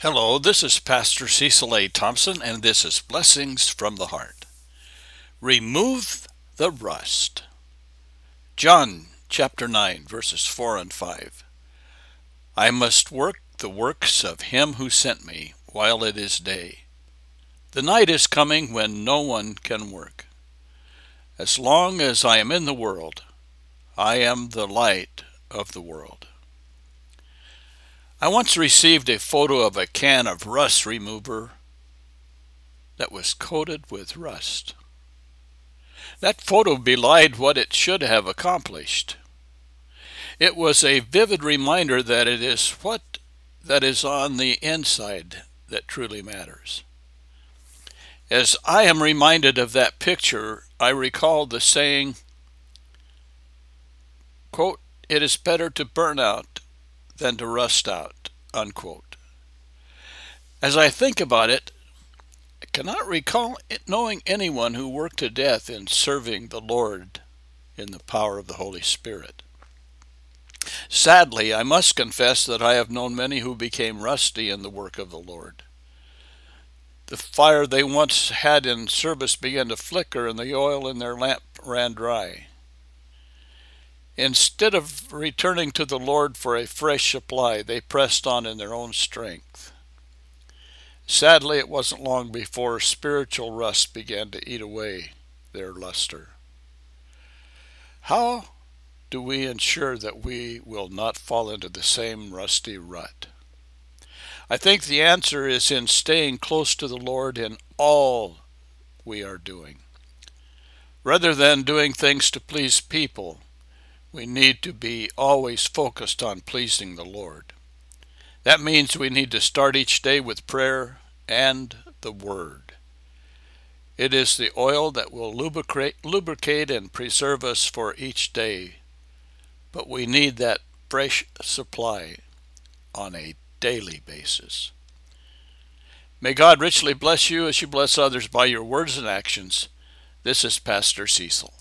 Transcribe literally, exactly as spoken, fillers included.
Hello, this is Pastor Cecil A. Thompson, and this is Blessings from the Heart. Remove the rust. John chapter nine, verses four and five. I must work the works of him who sent me while it is day. The night is coming when no one can work. As long as I am in the world, I am the light of the world. I once received a photo of a can of rust remover that was coated with rust. That photo belied what it should have accomplished. It was a vivid reminder that it is what that is on the inside that truly matters. As I am reminded of that picture, I recall the saying, quote, "It is better to burn out than to rust out," unquote. As I think about it, I cannot recall knowing anyone who worked to death in serving the Lord in the power of the Holy Spirit. Sadly, I must confess that I have known many who became rusty in the work of the Lord. The fire they once had in service began to flicker, and the oil in their lamp ran dry. Instead of returning to the Lord for a fresh supply, they pressed on in their own strength. Sadly, it wasn't long before spiritual rust began to eat away their luster. How do we ensure that we will not fall into the same rusty rut? I think the answer is in staying close to the Lord in all we are doing. Rather than doing things to please people, we need to be always focused on pleasing the Lord. That means we need to start each day with prayer and the Word. It is the oil that will lubricate, lubricate and preserve us for each day, but we need that fresh supply on a daily basis. May God richly bless you as you bless others by your words and actions. This is Pastor Cecil.